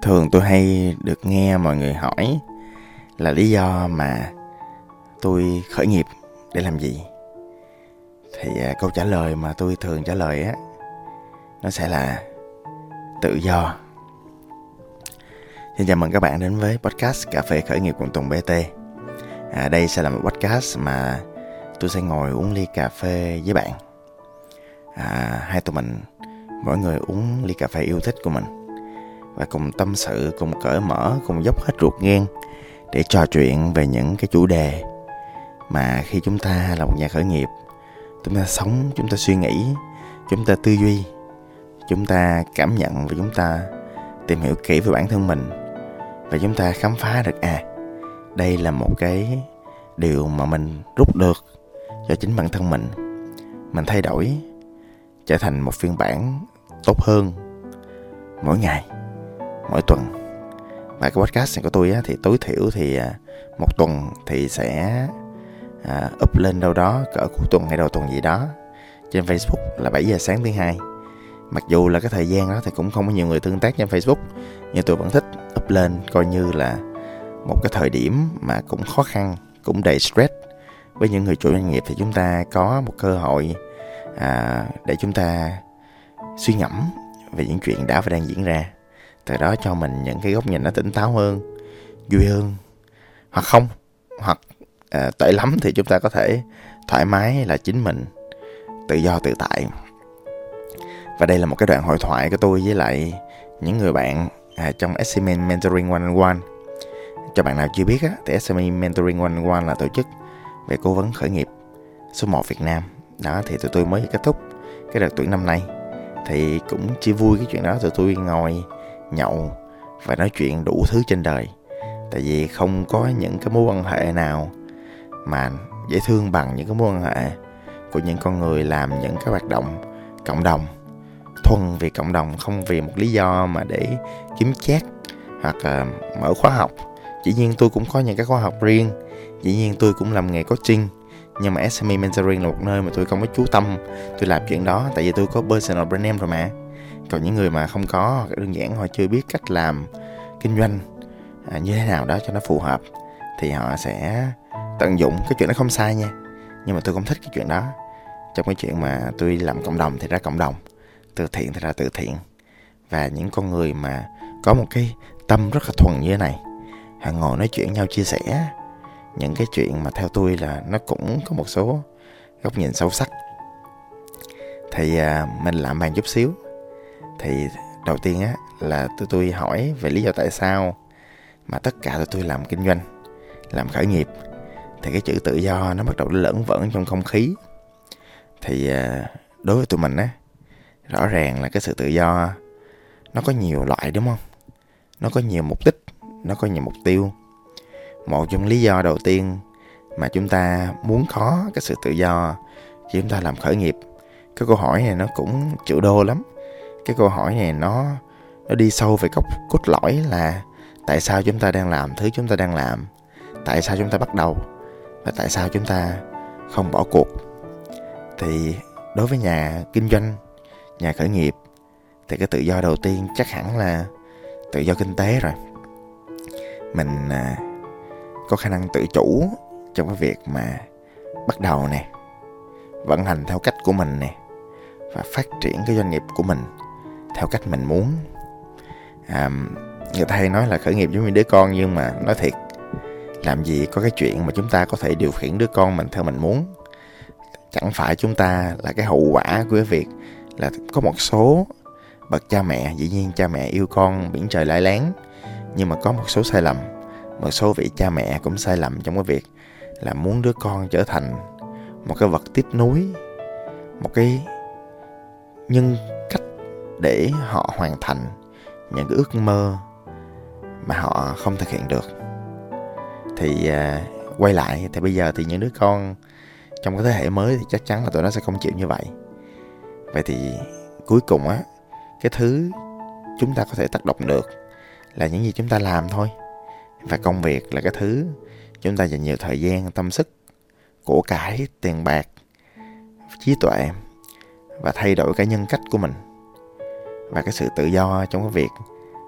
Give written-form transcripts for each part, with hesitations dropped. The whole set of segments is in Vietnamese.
Thường tôi hay được nghe mọi người hỏi là lý do mà tôi khởi nghiệp để làm gì. Thì câu trả lời mà tôi thường trả lời nó sẽ là tự do. Xin chào mừng các bạn đến với podcast Cà phê khởi nghiệp cùng Tùng BT. Đây sẽ là một podcast mà tôi sẽ ngồi uống ly cà phê với bạn. Hai tụi mình, mỗi người uống ly cà phê yêu thích của mình, và cùng tâm sự, cùng cởi mở, cùng dốc hết ruột gan để trò chuyện về những cái chủ đề mà khi chúng ta là một nhà khởi nghiệp, chúng ta sống, chúng ta suy nghĩ, chúng ta tư duy, chúng ta cảm nhận và chúng ta tìm hiểu kỹ về bản thân mình, và chúng ta khám phá được đây là một cái điều mà mình rút được cho chính bản thân mình thay đổi trở thành một phiên bản tốt hơn mỗi ngày, mỗi tuần. Và cái podcast này của tôi thì tối thiểu thì một tuần thì sẽ up lên đâu đó cỡ cuối tuần hay đầu tuần gì đó trên Facebook là 7 giờ sáng thứ Hai. Mặc dù là cái thời gian đó thì cũng không có nhiều người tương tác trên Facebook, nhưng tôi vẫn thích up lên, coi như là một cái thời điểm mà cũng khó khăn, cũng đầy stress với những người chủ doanh nghiệp, thì chúng ta có một cơ hội để chúng ta suy ngẫm về những chuyện đã và đang diễn ra. Từ đó cho mình những cái góc nhìn nó tỉnh táo hơn, vui hơn, hoặc không, hoặc tệ lắm thì chúng ta có thể thoải mái là chính mình, tự do tự tại. Và đây là một cái đoạn hội thoại của tôi với lại những người bạn trong SME Mentoring One-on-One. Cho bạn nào chưa biết thì SME Mentoring One-on-One là tổ chức về cố vấn khởi nghiệp số 1 Việt Nam. Đó, thì tụi tôi mới kết thúc cái đợt tuyển năm nay. Thì cũng chỉ vui cái chuyện đó, tụi tôi ngồi nhậu và nói chuyện đủ thứ trên đời. Tại vì không có những cái mối quan hệ nào mà dễ thương bằng những cái mối quan hệ của những con người làm những cái hoạt động cộng đồng, thuần vì cộng đồng, không vì một lý do mà để kiếm chác hoặc mở khóa học. Dĩ nhiên tôi cũng có những cái khóa học riêng, dĩ nhiên tôi cũng làm nghề coaching, nhưng mà SME Mentoring là một nơi mà tôi không có chú tâm tôi làm chuyện đó, tại vì tôi có personal brand name rồi mà. Còn những người mà không có, hoặc đơn giản họ chưa biết cách làm kinh doanh như thế nào đó cho nó phù hợp, thì họ sẽ tận dụng. Cái chuyện đó không sai nha, nhưng mà tôi không thích cái chuyện đó. Trong cái chuyện mà tôi làm cộng đồng thì ra cộng đồng, từ thiện thì ra từ thiện. Và những con người mà có một cái tâm rất là thuần như thế này, họ ngồi nói chuyện nhau, chia sẻ những cái chuyện mà theo tôi là nó cũng có một số góc nhìn sâu sắc. Thì mình làm bàn chút xíu. Thì đầu tiên là tôi hỏi về lý do tại sao mà tất cả tụi tôi làm kinh doanh, làm khởi nghiệp. Thì cái chữ tự do nó bắt đầu lởn vởn trong không khí. Thì đối với tụi mình rõ ràng là cái sự tự do nó có nhiều loại, đúng không? Nó có nhiều mục đích, nó có nhiều mục tiêu. Một trong lý do đầu tiên mà chúng ta muốn có cái sự tự do khi chúng ta làm khởi nghiệp, cái câu hỏi này nó cũng triệu đô lắm. Cái câu hỏi này nó đi sâu về cốt lõi là tại sao chúng ta đang làm thứ chúng ta đang làm, tại sao chúng ta bắt đầu, và tại sao chúng ta không bỏ cuộc. Thì đối với nhà kinh doanh, nhà khởi nghiệp, thì cái tự do đầu tiên chắc hẳn là tự do kinh tế rồi. Mình có khả năng tự chủ trong cái việc mà bắt đầu nè, vận hành theo cách của mình nè, và phát triển cái doanh nghiệp của mình theo cách mình muốn. Người ta hay nói là khởi nghiệp giống như đứa con, nhưng mà nói thiệt, làm gì có cái chuyện mà chúng ta có thể điều khiển đứa con mình theo mình muốn. Chẳng phải chúng ta là cái hậu quả của cái việc là có một số bậc cha mẹ, dĩ nhiên cha mẹ yêu con biển trời lái láng, nhưng mà có một số sai lầm. Một số vị cha mẹ cũng sai lầm trong cái việc là muốn đứa con trở thành một cái vật tiếp nối, một cái nhân cách để họ hoàn thành những cái ước mơ mà họ không thực hiện được. Thì quay lại, thì bây giờ thì những đứa con trong cái thế hệ mới thì chắc chắn là tụi nó sẽ không chịu như vậy. Vậy thì cuối cùng cái thứ chúng ta có thể tác động được là những gì chúng ta làm thôi. Và công việc là cái thứ chúng ta dành nhiều thời gian, tâm sức, của cải, tiền bạc, trí tuệ, và thay đổi cái nhân cách của mình. Và cái sự tự do trong cái việc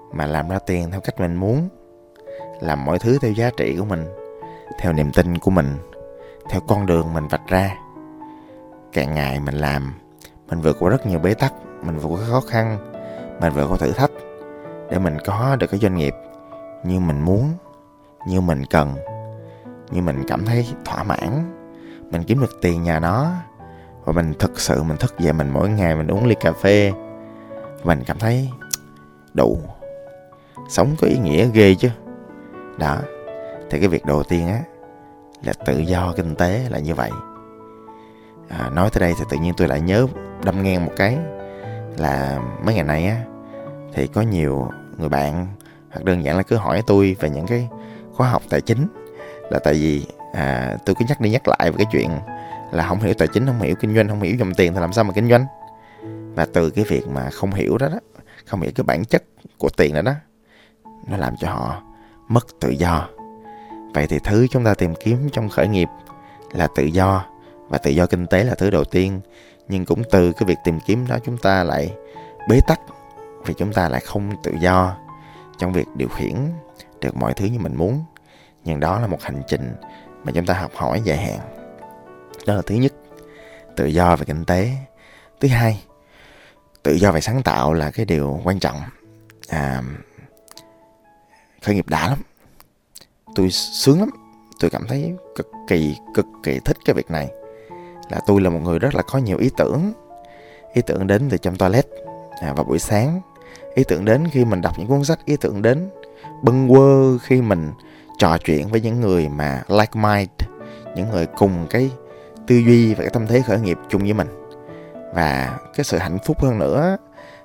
mà làm ra tiền theo cách mình muốn, làm mọi thứ theo giá trị của mình, theo niềm tin của mình, theo con đường mình vạch ra. Càng ngày mình làm, mình vượt qua rất nhiều bế tắc, mình vượt qua khó khăn, mình vượt qua thử thách để mình có được cái doanh nghiệp như mình muốn, như mình cần, như mình cảm thấy thỏa mãn, mình kiếm được tiền nhờ nó. Và mình thực sự mình thức dậy, mình mỗi ngày mình uống ly cà phê, mình cảm thấy đủ, sống có ý nghĩa ghê chứ. Đó, thì cái việc đầu tiên á là tự do kinh tế là như vậy. Nói tới đây thì tự nhiên tôi lại nhớ đâm ngang một cái là mấy ngày nay á thì có nhiều người bạn hoặc đơn giản là cứ hỏi tôi về những cái khóa học tài chính, là tại vì tôi cứ nhắc đi nhắc lại về cái chuyện là không hiểu tài chính, không hiểu kinh doanh, không hiểu dòng tiền thì làm sao mà kinh doanh. Và từ cái việc mà không hiểu đó, không hiểu cái bản chất của tiền đó, nó làm cho họ mất tự do. Vậy thì thứ chúng ta tìm kiếm trong khởi nghiệp là tự do, và tự do kinh tế là thứ đầu tiên. Nhưng cũng từ cái việc tìm kiếm đó chúng ta lại bế tắc, vì chúng ta lại không tự do trong việc điều khiển được mọi thứ như mình muốn. Nhưng đó là một hành trình mà chúng ta học hỏi dài hạn. Đó là thứ nhất, tự do về kinh tế. Thứ hai, tự do về sáng tạo là cái điều quan trọng. Khởi nghiệp đã lắm, tôi sướng lắm, tôi cảm thấy cực kỳ thích cái việc này. Là tôi là một người rất là có nhiều ý tưởng đến từ trong toilet vào buổi sáng, ý tưởng đến khi mình đọc những cuốn sách, ý tưởng đến bâng quơ khi mình trò chuyện với những người mà like mind, những người cùng cái tư duy và cái tâm thế khởi nghiệp chung với mình. Và cái sự hạnh phúc hơn nữa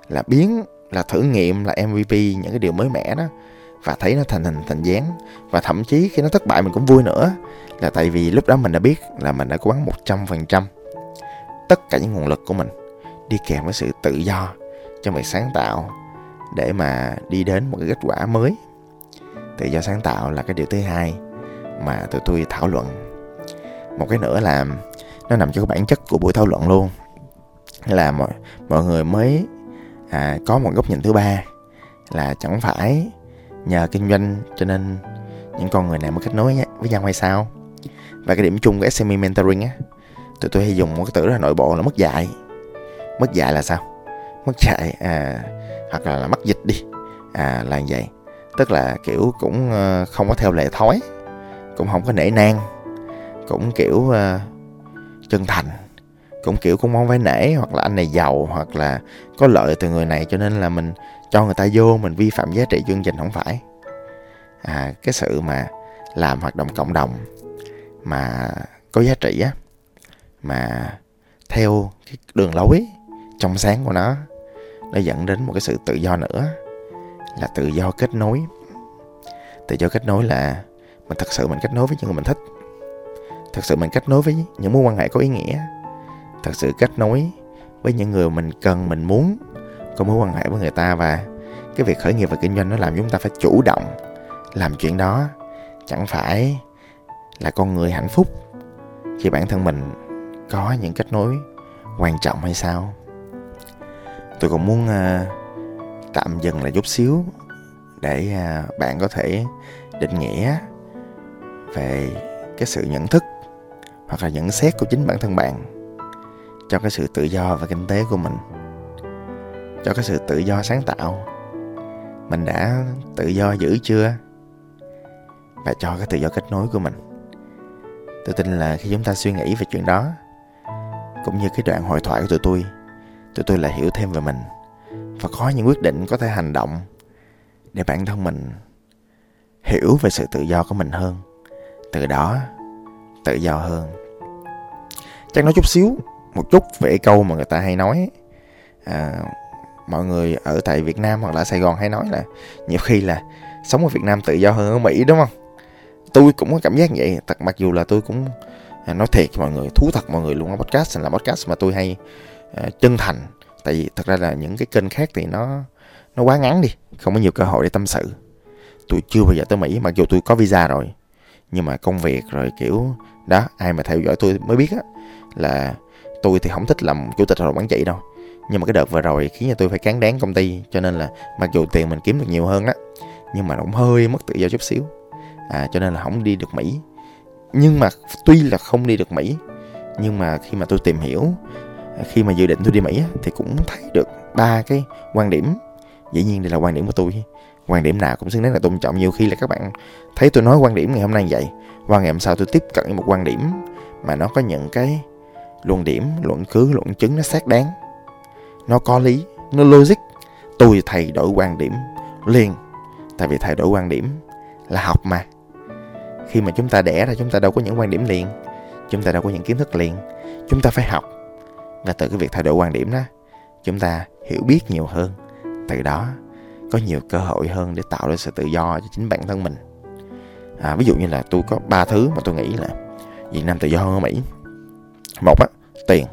là thử nghiệm, là MVP những cái điều mới mẻ đó, và thấy nó thành hình thành dáng. Và thậm chí khi nó thất bại mình cũng vui nữa, là tại vì lúc đó mình đã biết là mình đã cố gắng 100% tất cả những nguồn lực của mình, đi kèm với sự tự do trong việc sáng tạo để mà đi đến một cái kết quả mới. Tự do sáng tạo là cái điều thứ hai mà tụi tôi thảo luận. Một cái nữa là nó nằm trong cái bản chất của buổi thảo luận luôn, là mọi người mới có một góc nhìn thứ ba, là chẳng phải nhờ kinh doanh cho nên những con người này mới kết nối với nhau hay sao. Và cái điểm chung của SME Mentoring á, tụi tôi hay dùng một cái từ rất là nội bộ là mất dạy. Mất dạy là sao? Mất dạy hoặc là mất dịch đi, là như vậy. Tức là kiểu cũng không có theo lệ thói, cũng không có nể nang, cũng kiểu chân thành, cũng kiểu cũng mong phải nể, hoặc là anh này giàu, hoặc là có lợi từ người này cho nên là mình cho người ta vô, mình vi phạm giá trị chương trình. Không phải. Cái sự mà làm hoạt động cộng đồng mà có giá trị á, mà theo cái đường lối trong sáng của nó dẫn đến một cái sự tự do nữa, là tự do kết nối. Tự do kết nối là mình thật sự mình kết nối với những người mình thích, thật sự mình kết nối với những mối quan hệ có ý nghĩa, thật sự kết nối với những người mình cần, mình muốn có mối quan hệ với người ta. Và cái việc khởi nghiệp và kinh doanh nó làm chúng ta phải chủ động làm chuyện đó. Chẳng phải là con người hạnh phúc khi bản thân mình có những kết nối quan trọng hay sao? Tôi cũng muốn tạm dừng lại chút xíu để bạn có thể định nghĩa về cái sự nhận thức hoặc là nhận xét của chính bản thân bạn cho cái sự tự do và kinh tế của mình, cho cái sự tự do sáng tạo. Mình đã tự do dữ chưa? Và cho cái tự do kết nối của mình. Tôi tin là khi chúng ta suy nghĩ về chuyện đó, cũng như cái đoạn hội thoại của tụi tôi lại hiểu thêm về mình và có những quyết định, có thể hành động để bản thân mình hiểu về sự tự do của mình hơn, từ đó tự do hơn. Chắc nói một chút về câu mà người ta hay nói, mọi người ở tại Việt Nam hoặc là Sài Gòn hay nói là nhiều khi là sống ở Việt Nam tự do hơn ở Mỹ, đúng không? Tôi cũng có cảm giác vậy. Mặc dù là tôi cũng nói thiệt cho mọi người, thú thật mọi người luôn, ở podcast là podcast mà tôi hay chân thành. Tại vì thật ra là những cái kênh khác thì nó quá ngắn đi, không có nhiều cơ hội để tâm sự. Tôi chưa bao giờ tới Mỹ, mặc dù tôi có visa rồi, nhưng mà công việc rồi kiểu đó, ai mà theo dõi tôi mới biết á, là tôi thì không thích làm chủ tịch hội đồng quản trị đâu. Nhưng mà cái đợt vừa rồi khiến cho tôi phải cán đáng công ty, cho nên là mặc dù tiền mình kiếm được nhiều hơn đó, nhưng mà nó cũng hơi mất tự do chút xíu. Cho nên là không đi được Mỹ. Nhưng mà tuy là không đi được Mỹ, nhưng mà khi mà tôi tìm hiểu, khi mà dự định tôi đi Mỹ thì cũng thấy được 3 cái quan điểm. Dĩ nhiên đây là quan điểm của tôi, quan điểm nào cũng xứng đáng là tôn trọng. Nhiều khi là các bạn thấy tôi nói quan điểm ngày hôm nay vậy, qua ngày hôm sau tôi tiếp cận với một quan điểm mà nó có những cái luận điểm, luận cứ, luận chứng nó xác đáng, nó có lý, nó logic. Tôi thay đổi quan điểm liền. Tại vì thay đổi quan điểm là học mà. Khi mà chúng ta đẻ ra, chúng ta đâu có những quan điểm liền, chúng ta đâu có những kiến thức liền. Chúng ta phải học. Và từ cái việc thay đổi quan điểm đó, chúng ta hiểu biết nhiều hơn. Từ đó có nhiều cơ hội hơn để tạo ra sự tự do cho chính bản thân mình. Ví dụ như là tôi có 3 thứ mà tôi nghĩ là Việt Nam tự do hơn ở Mỹ. Một á, tiền.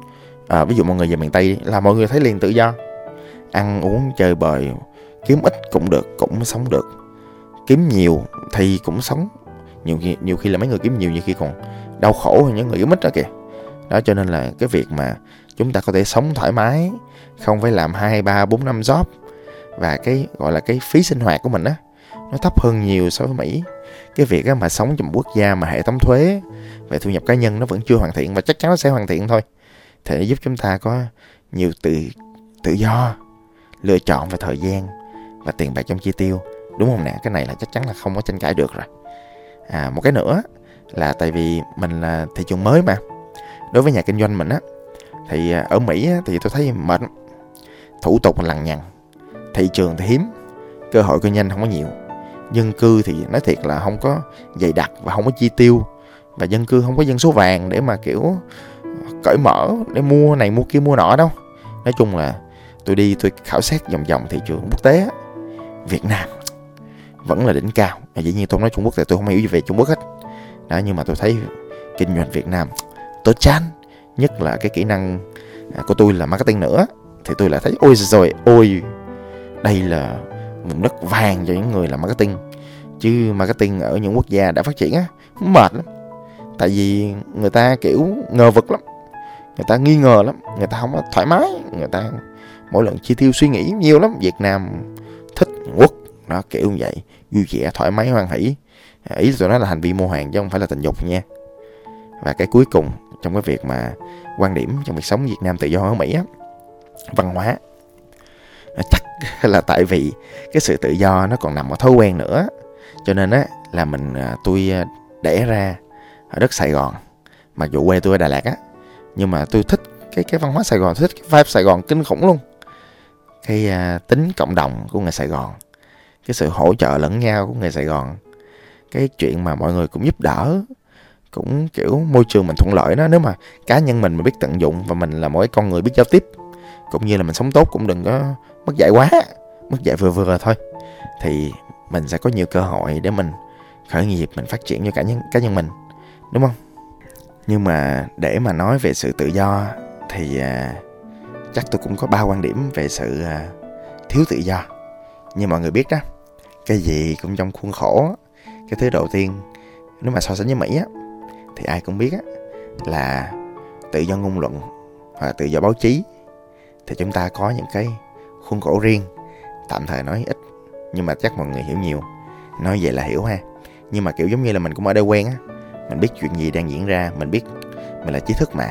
Ví dụ mọi người về miền Tây là mọi người thấy liền tự do. Ăn uống chơi bời, kiếm ít cũng được, cũng sống được. Kiếm nhiều thì cũng sống. Nhiều khi là mấy người kiếm nhiều, nhiều khi còn đau khổ hơn những người kiếm ít đó kìa. Đó, cho nên là cái việc mà chúng ta có thể sống thoải mái, không phải làm 2, 3, 4 năm job, và cái gọi là cái phí sinh hoạt của mình á, nó thấp hơn nhiều so với Mỹ. Cái việc á, mà sống trong một quốc gia mà hệ thống thuế về thu nhập cá nhân nó vẫn chưa hoàn thiện, và chắc chắn nó sẽ hoàn thiện thôi, thì nó giúp chúng ta có nhiều tự do lựa chọn về thời gian và tiền bạc trong chi tiêu, đúng không nè? Cái này là chắc chắn là không có tranh cãi được rồi. Một cái nữa là tại vì mình là thị trường mới mà. Đối với nhà kinh doanh mình á, thì ở Mỹ á, thì tôi thấy mệt, thủ tục lằng nhằng, thị trường thì hiếm, cơ hội kinh doanh không có nhiều, dân cư thì nói thiệt là không có dày đặc và không có chi tiêu, và dân cư không có dân số vàng để mà kiểu cởi mở để mua này mua kia mua nọ đâu. Nói chung là tôi khảo sát vòng thị trường quốc tế á, Việt Nam vẫn là đỉnh cao. Dĩ nhiên tôi nói Trung Quốc thì tôi không hiểu gì về Trung Quốc hết đó, nhưng mà tôi thấy kinh doanh Việt Nam tốt chán. Nhất là cái kỹ năng của tôi là marketing nữa, thì tôi lại thấy ôi đây là vùng đất vàng cho những người làm marketing. Chứ marketing ở những quốc gia đã phát triển á, mệt lắm. Tại vì người ta kiểu ngờ vực lắm, người ta nghi ngờ lắm, người ta không có thoải mái, người ta mỗi lần chi tiêu suy nghĩ nhiều lắm. Việt Nam thích quốc đó, kiểu như vậy, vui vẻ, thoải mái, hoan hỷ. Ý tôi nói là hành vi mua hàng chứ không phải là tình dục nha. Và cái cuối cùng trong cái việc mà quan điểm trong việc sống Việt Nam tự do ở Mỹ á, văn hóa. Chắc là tại vì cái sự tự do nó còn nằm ở thói quen nữa, cho nên á là tôi đẻ ra ở đất Sài Gòn, mặc dù quê tôi ở Đà Lạt á, nhưng mà tôi thích cái văn hóa Sài Gòn, tôi thích cái vibe Sài Gòn kinh khủng luôn. Cái tính cộng đồng của người Sài Gòn, cái sự hỗ trợ lẫn nhau của người Sài Gòn, cái chuyện mà mọi người cũng giúp đỡ, cũng kiểu môi trường mình thuận lợi đó. Nếu mà cá nhân mình biết tận dụng, và mình là một cái con người biết giao tiếp, cũng như là mình sống tốt, cũng đừng có mất dạy quá, mất dạy vừa vừa thôi, thì mình sẽ có nhiều cơ hội để mình khởi nghiệp, mình phát triển cho cá nhân mình, đúng không? Nhưng mà để mà nói về sự tự do thì chắc tôi cũng có 3 quan điểm về sự thiếu tự do. Như mọi người biết đó, cái gì cũng trong khuôn khổ. Cái thứ đầu tiên, nếu mà so sánh với Mỹ á, thì ai cũng biết á, là tự do ngôn luận hoặc là tự do báo chí, thì chúng ta có những cái khuôn khổ riêng. Tạm thời nói ít, nhưng mà chắc mọi người hiểu nhiều. Nói vậy là hiểu ha. Nhưng mà kiểu giống như là mình cũng ở đây quen á, mình biết chuyện gì đang diễn ra, mình biết mình là trí thức mà.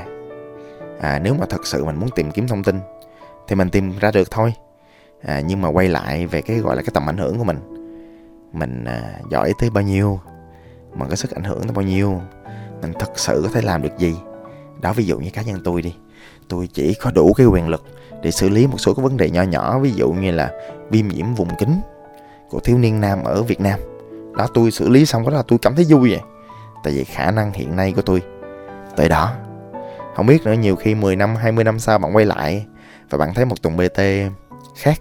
Nếu mà thật sự mình muốn tìm kiếm thông tin thì mình tìm ra được thôi. Nhưng mà quay lại về cái gọi là cái tầm ảnh hưởng của mình giỏi tới bao nhiêu, mình có sức ảnh hưởng tới bao nhiêu, mình thật sự có thể làm được gì đó. Ví dụ như cá nhân tôi đi, tôi chỉ có đủ cái quyền lực để xử lý một số cái vấn đề nhỏ nhỏ, ví dụ như là viêm nhiễm vùng kính của thiếu niên nam ở Việt Nam đó. Tôi xử lý xong đó là tôi cảm thấy vui vậy, tại vì khả năng hiện nay của tôi tới đó. Không biết nữa, nhiều khi 10 năm, 20 năm sau bạn quay lại và bạn thấy một Tùng BT khác,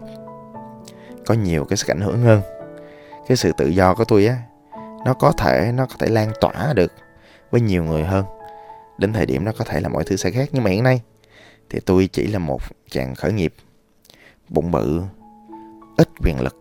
có nhiều cái sức ảnh hưởng hơn. Cái sự tự do của tôi á, nó có thể lan tỏa được với nhiều người hơn. Đến thời điểm đó có thể là mọi thứ sẽ khác. Nhưng mà hiện nay thì tôi chỉ là một chàng khởi nghiệp bụng bự, ít quyền lực,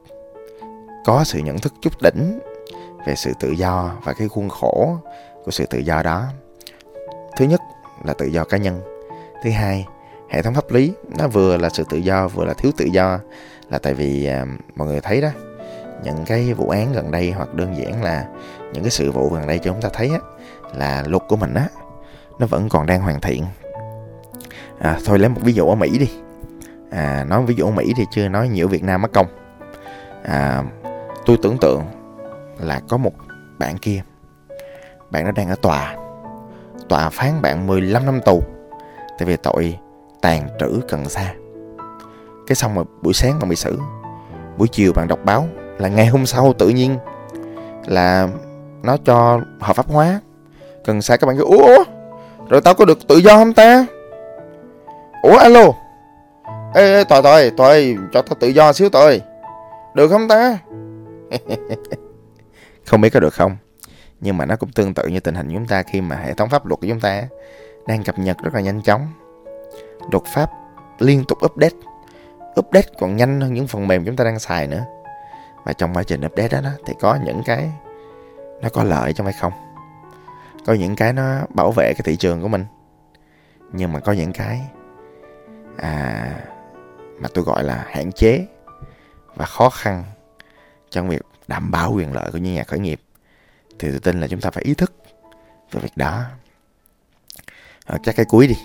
có sự nhận thức chút đỉnh về sự tự do và cái khuôn khổ của sự tự do đó. Thứ nhất là tự do cá nhân. Thứ hai, hệ thống pháp lý nó vừa là sự tự do vừa là thiếu tự do, là tại vì mọi người thấy đó, những cái vụ án gần đây, hoặc đơn giản là những cái sự vụ gần đây cho chúng ta thấy á, là luật của mình á nó vẫn còn đang hoàn thiện. Thôi lấy một ví dụ ở Mỹ đi. Nói ví dụ ở Mỹ thì chưa nói nhiều Việt Nam mất công. Tôi tưởng tượng là có một bạn kia, bạn đó đang ở tòa phán bạn 15 năm tù tại vì tội tàng trữ cần sa. Cái xong rồi buổi sáng bạn bị xử, buổi chiều bạn đọc báo là ngày hôm sau tự nhiên là nó cho hợp pháp hóa cần sa. Các bạn cứ ủa, rồi tao có được tự do không ta? Ủa alo, ê tòa cho tao tự do xíu tòa, được không ta? Không biết có được không, nhưng mà nó cũng tương tự như tình hình của chúng ta khi mà hệ thống pháp luật của chúng ta đang cập nhật rất là nhanh chóng. Luật pháp liên tục update còn nhanh hơn những phần mềm chúng ta đang xài nữa. Và trong quá trình update đó thì có những cái nó có lợi trong hay không, có những cái nó bảo vệ cái thị trường của mình, nhưng mà có những cái mà tôi gọi là hạn chế và khó khăn trong việc đảm bảo quyền lợi của những nhà khởi nghiệp. Thì tôi tin là chúng ta phải ý thức về việc đó. Chắc cái cuối đi.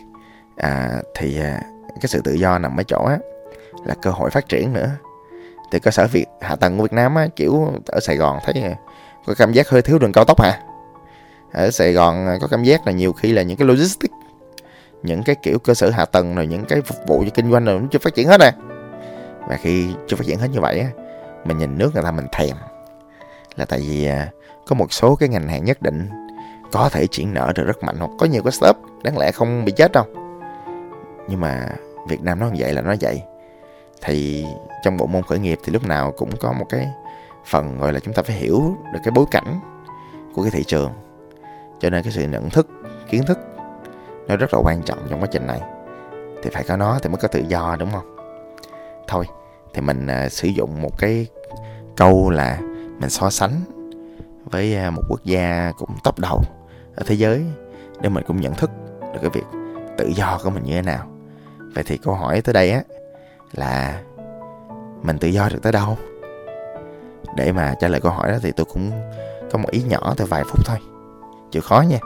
Cái sự tự do nằm ở chỗ là cơ hội phát triển nữa. Thì cơ sở hạ tầng của Việt Nam kiểu ở Sài Gòn thấy có cảm giác hơi thiếu đường cao tốc hả? Ở Sài Gòn có cảm giác là nhiều khi là những cái logistics, những cái kiểu cơ sở hạ tầng rồi những cái phục vụ cho kinh doanh rồi nó chưa phát triển hết Và khi chưa phát triển hết như vậy mình nhìn nước người ta mình thèm, là tại vì có một số cái ngành hàng nhất định có thể triển nở được rất mạnh, hoặc có nhiều cái startup đáng lẽ không bị chết đâu. Nhưng mà Việt Nam nó không vậy là nó vậy. Thì trong bộ môn khởi nghiệp thì lúc nào cũng có một cái phần gọi là chúng ta phải hiểu được cái bối cảnh của cái thị trường. Cho nên cái sự nhận thức, kiến thức nó rất là quan trọng trong quá trình này. Thì phải có nó thì mới có tự do, đúng không? Thôi thì mình sử dụng một cái câu là mình so sánh với một quốc gia cũng top đầu ở thế giới để mình cũng nhận thức được cái việc tự do của mình như thế nào. Vậy thì câu hỏi tới đây là mình tự do được tới đâu? Để mà trả lời câu hỏi đó thì tôi cũng có một ý nhỏ thôi, vài phút thôi, chịu khó nha.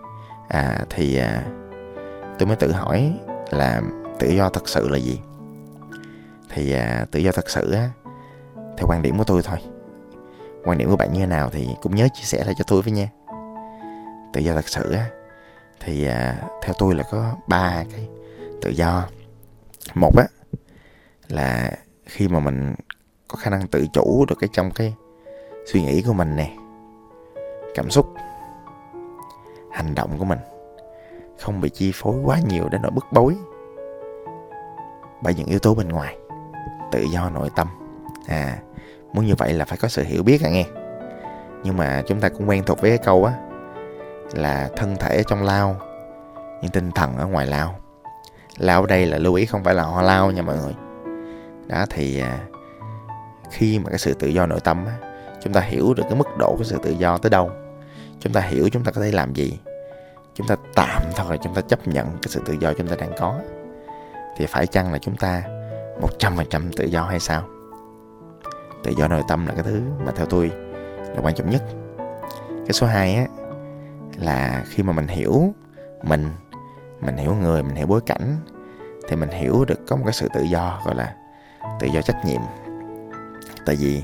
Tôi mới tự hỏi là tự do thật sự là gì? Thì tự do thật sự theo quan điểm của tôi thôi. Quan điểm của bạn như thế nào thì cũng nhớ chia sẻ lại cho tôi với nha. Tự do thật sự thì theo tôi là có 3 cái tự do. Một là khi mà mình có khả năng tự chủ được trong cái suy nghĩ của mình nè, cảm xúc, hành động của mình, không bị chi phối quá nhiều đến nỗi bức bối bởi những yếu tố bên ngoài. Tự do nội tâm. Muốn như vậy là phải có sự hiểu biết nghe. Nhưng mà chúng ta cũng quen thuộc với cái câu là thân thể ở trong lao, nhưng tinh thần ở ngoài lao. Lao ở đây là lưu ý không phải là ho lao nha mọi người. Đó thì khi mà cái sự tự do nội tâm chúng ta hiểu được cái mức độ của sự tự do tới đâu, chúng ta hiểu chúng ta có thể làm gì, chúng ta tạm thôi chúng ta chấp nhận cái sự tự do chúng ta đang có, thì phải chăng là chúng ta 100% tự do hay sao? Tự do nội tâm là cái thứ mà theo tôi là quan trọng nhất. Cái số 2 là khi mà mình hiểu mình hiểu người, mình hiểu bối cảnh, thì mình hiểu được có một cái sự tự do gọi là tự do trách nhiệm. Tại vì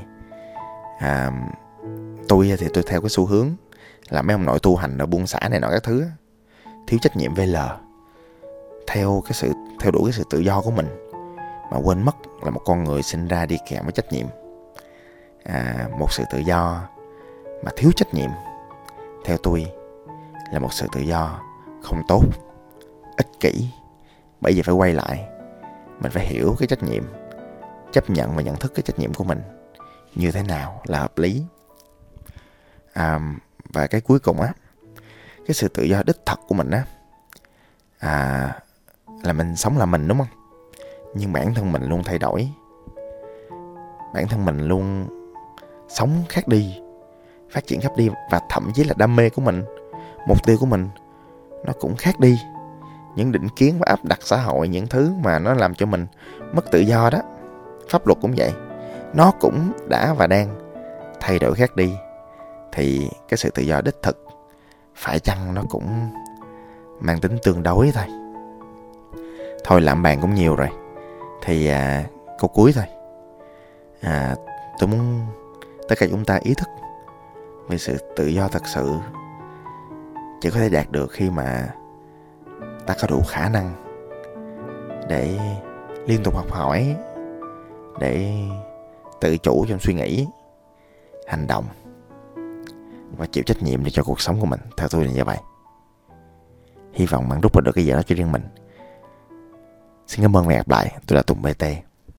tôi thì tôi theo cái xu hướng là mấy ông nội tu hành ở buông xả này nọ các thứ, thiếu trách nhiệm VL, theo đuổi cái sự tự do của mình mà quên mất là một con người sinh ra đi kèm với trách nhiệm. Một sự tự do mà thiếu trách nhiệm theo tôi là một sự tự do không tốt, ích kỷ. Bởi vì phải quay lại, mình phải hiểu cái trách nhiệm, chấp nhận và nhận thức cái trách nhiệm của mình như thế nào là hợp lý. Và cái cuối cùng cái sự tự do đích thực của mình là mình sống là mình, đúng không? Nhưng bản thân mình luôn thay đổi, bản thân mình luôn sống khác đi, phát triển khác đi, và thậm chí là đam mê của mình, mục tiêu của mình nó cũng khác đi. những định kiến và áp đặt xã hội, những thứ mà nó làm cho mình mất tự do đó. Pháp luật cũng vậy, nó cũng đã và đang thay đổi khác đi. Thì cái sự tự do đích thực phải chăng nó cũng mang tính tương đối thôi. Thôi lạm bàn cũng nhiều rồi. Thì câu cuối thôi. Tôi muốn tất cả chúng ta ý thức về sự tự do thật sự chỉ có thể đạt được khi mà ta có đủ khả năng để liên tục học hỏi, để tự chủ trong suy nghĩ, hành động và chịu trách nhiệm cho cuộc sống của mình. Theo tôi là như vậy. Hy vọng bạn rút ra được cái gì đó cho riêng mình. Xin cảm ơn và hẹn gặp lại. Tôi là Tùng BT.